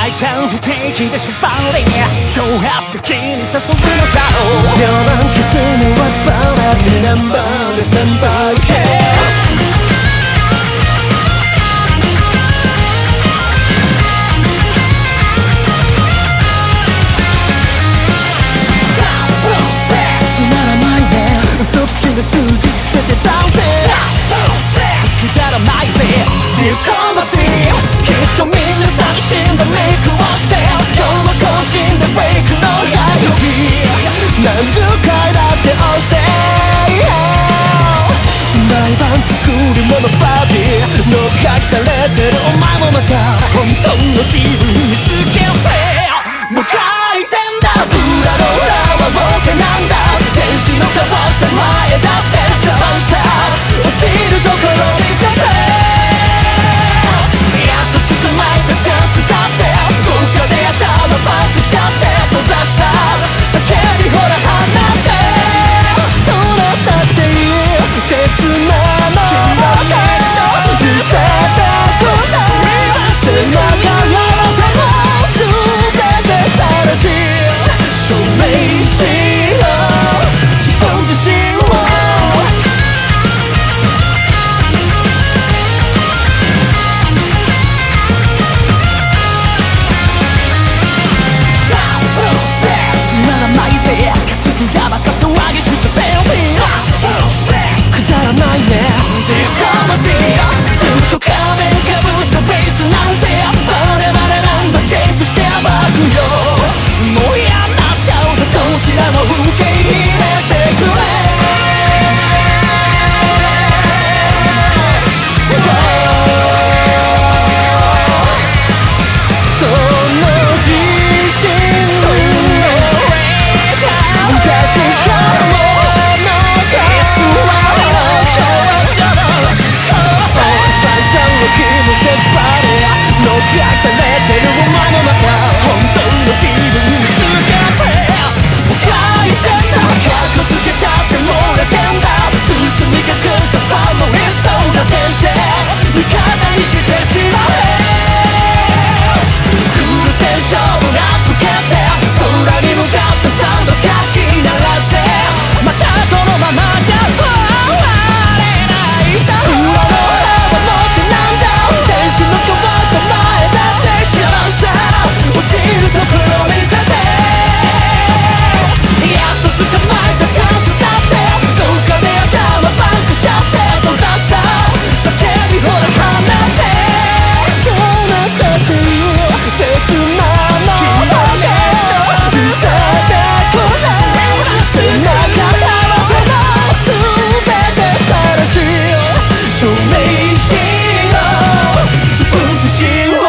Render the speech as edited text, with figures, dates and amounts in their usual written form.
大胆不敵で縛り挑発的に誘うのだろう冗談きつねはスパラにナンバーですナンバー 嘘つきの数字捨ててダウンせくだらないぜディプロマシーきっとみんな寂しんだメイクをして今日は更新でフェイクのライブ何十回だって押して毎晩作り物バディの書きされてるお前もまた本当の自分見つけてもがいてんだ裏の裏はボケなんだ天使の顔した前だって邪魔さ落ちるところ見せてやっと捕まえたチャンスだって豪華で頭バックしちゃって閉ざした叫びほら放ってどうなったっていう切なの見せてくれ背中の汗も全て晒し証明しろ自分自身をつまらないぜ勝ちやばか騒ぎちょっと出ようぜくだらないねディプロマシーずっと仮面かぶったフェイスなんてバレバレなんだチェイスして暴くよもう嫌になっちゃうぜどちらも受け入れてくれその自信を確かものか偽りの少女の再三の気もせずパレの書きされてるお前もまた本当の自分見つけてもがいてんだかっこつけたって漏れてんだ包み隠したファンの理想な天使味方にしてしまえフルテンションラップ蹴って空に向かってサウンドかき鳴らしてまたこのままじゃ終われないだろう裏の裏は持ってなんだ天使の顔した前だって知らんさ落ちるところを見せてやっと捕まえたチャンスだってどっかで頭バンクしちゃって閉ざした叫びほら放ってどうなったっていう切なの見せてくれ背中合わせの全て晒し証明しろ自分自身を